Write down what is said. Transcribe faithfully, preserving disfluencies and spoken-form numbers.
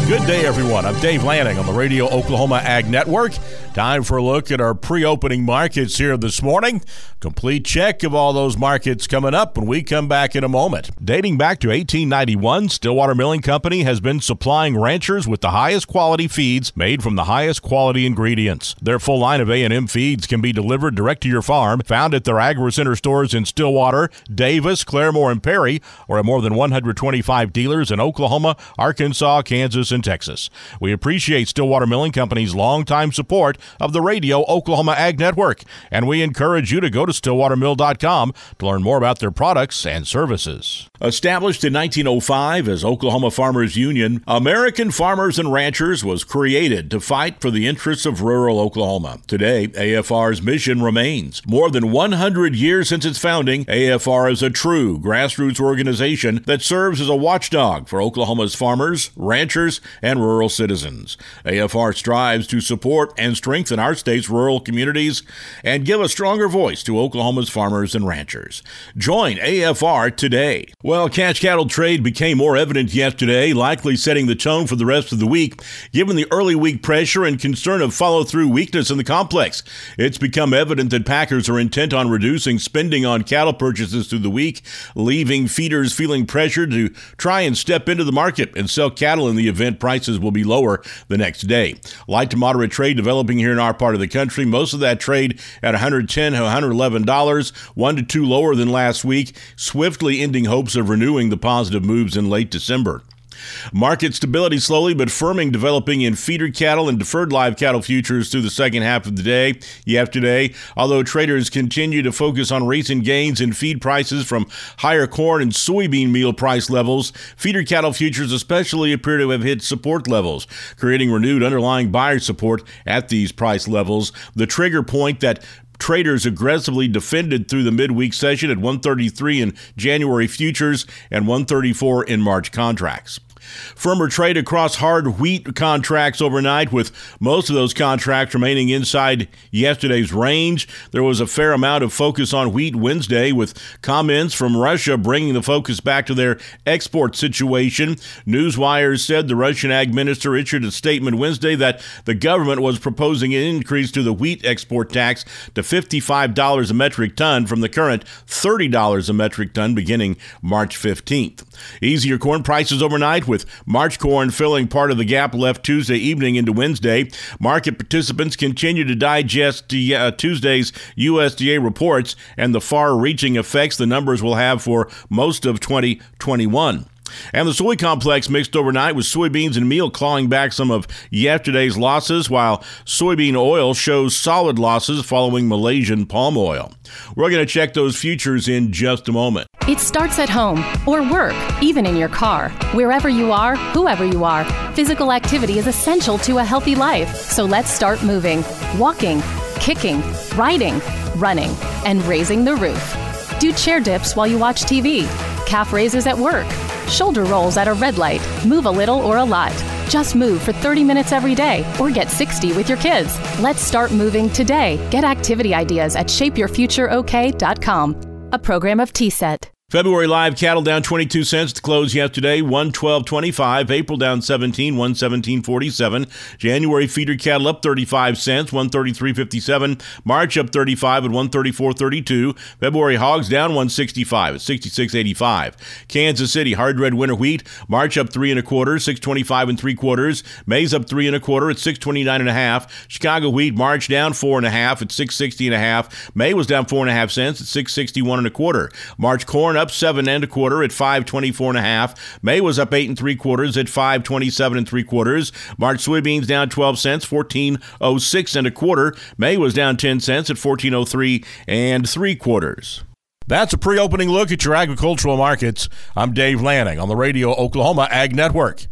Good day, everyone. I'm Dave Lanning on the Radio Oklahoma Ag Network. Time for a look at our pre-opening markets here this morning. Complete check of all those markets coming up when we come back in a moment. Dating back to eighteen ninety-one, Stillwater Milling Company has been supplying ranchers with the highest quality feeds made from the highest quality ingredients. Their full line of A and M feeds can be delivered direct to your farm, found at their AgriCenter stores in Stillwater, Davis, Claremore, and Perry, or at more than one hundred twenty-five dealers in Oklahoma, Arkansas, Kansas, and Texas. We appreciate Stillwater Milling Company's longtime support of the Radio Oklahoma Ag Network, and we encourage you to go to stillwater mill dot com to learn more about their products and services. Established in nineteen oh five as Oklahoma Farmers Union, American Farmers and Ranchers was created to fight for the interests of rural Oklahoma. Today, A F R's mission remains. More than one hundred years since its founding, A F R is a true grassroots organization that serves as a watchdog for Oklahoma's farmers, ranchers, and rural citizens. A F R strives to support and strengthen our state's rural communities and give a stronger voice to Oklahoma's farmers and ranchers. Join A F R today. Well, cash cattle trade became more evident yesterday, likely setting the tone for the rest of the week. Given the early week pressure and concern of follow-through weakness in the complex, it's become evident that packers are intent on reducing spending on cattle purchases through the week, leaving feeders feeling pressure to try and step into the market and sell cattle in the event prices will be lower the next day. Light to moderate trade developing here in our part of the country. Most of that trade at one hundred ten dollars to one hundred eleven dollars, one to two lower than last week, swiftly ending hopes of renewing the positive moves in late December. Market stability slowly but firming developing in feeder cattle and deferred live cattle futures through the second half of the day. Yesterday, although traders continue to focus on recent gains in feed prices from higher corn and soybean meal price levels, feeder cattle futures especially appear to have hit support levels, creating renewed underlying buyer support at these price levels. The trigger point that traders aggressively defended through the midweek session at one thirty-three in January futures and one thirty-four in March contracts. Firmer trade across hard wheat contracts overnight, with most of those contracts remaining inside yesterday's range. There was a fair amount of focus on wheat Wednesday, with comments from Russia bringing the focus back to their export situation. Newswire said the Russian ag minister issued a statement Wednesday that the government was proposing an increase to the wheat export tax to fifty-five dollars a metric ton from the current thirty dollars a metric ton beginning March fifteenth. Easier corn prices overnight, with March corn filling part of the gap left Tuesday evening into Wednesday. Market participants continue to digest uh, Tuesday's U S D A reports and the far-reaching effects the numbers will have for most of twenty twenty-one. And the soy complex mixed overnight, with soybeans and meal clawing back some of yesterday's losses, while soybean oil shows solid losses following Malaysian palm oil. We're going to check those futures in just a moment. It starts at home or work, even in your car. Wherever you are, whoever you are, physical activity is essential to a healthy life. So let's start moving, walking, kicking, riding, running, and raising the roof. Do chair dips while you watch T V, calf raises at work, shoulder rolls at a red light. Move a little or a lot. Just move for thirty minutes every day, or get sixty with your kids. Let's start moving today. Get activity ideas at shape your future o k dot com, a program of T S E T. February live cattle down twenty-two cents to close yesterday, one twelve twenty-five. April down seventeen, one seventeen forty-seven. January feeder cattle up thirty-five cents, one thirty-three fifty-seven. March up thirty-five at one thirty-four thirty-two. February hogs down one sixty-five at sixty-six eighty-five. Kansas City hard red winter wheat, March up three and a quarter, six twenty-five and three quarters. Maize up three and a quarter at six twenty-nine and a half. Chicago wheat March down four and a half at six sixty and a half. May was down four and a half cents at six sixty-one and a quarter. March corn up seven and a quarter at five twenty-four and a half. May was up eight and three quarters at five twenty-seven and three quarters. March soybeans down twelve cents, fourteen oh six and a quarter. May was down ten cents at fourteen oh three and three quarters. That's a pre-opening look at your agricultural markets. I'm Dave Lanning on the Radio Oklahoma Ag Network.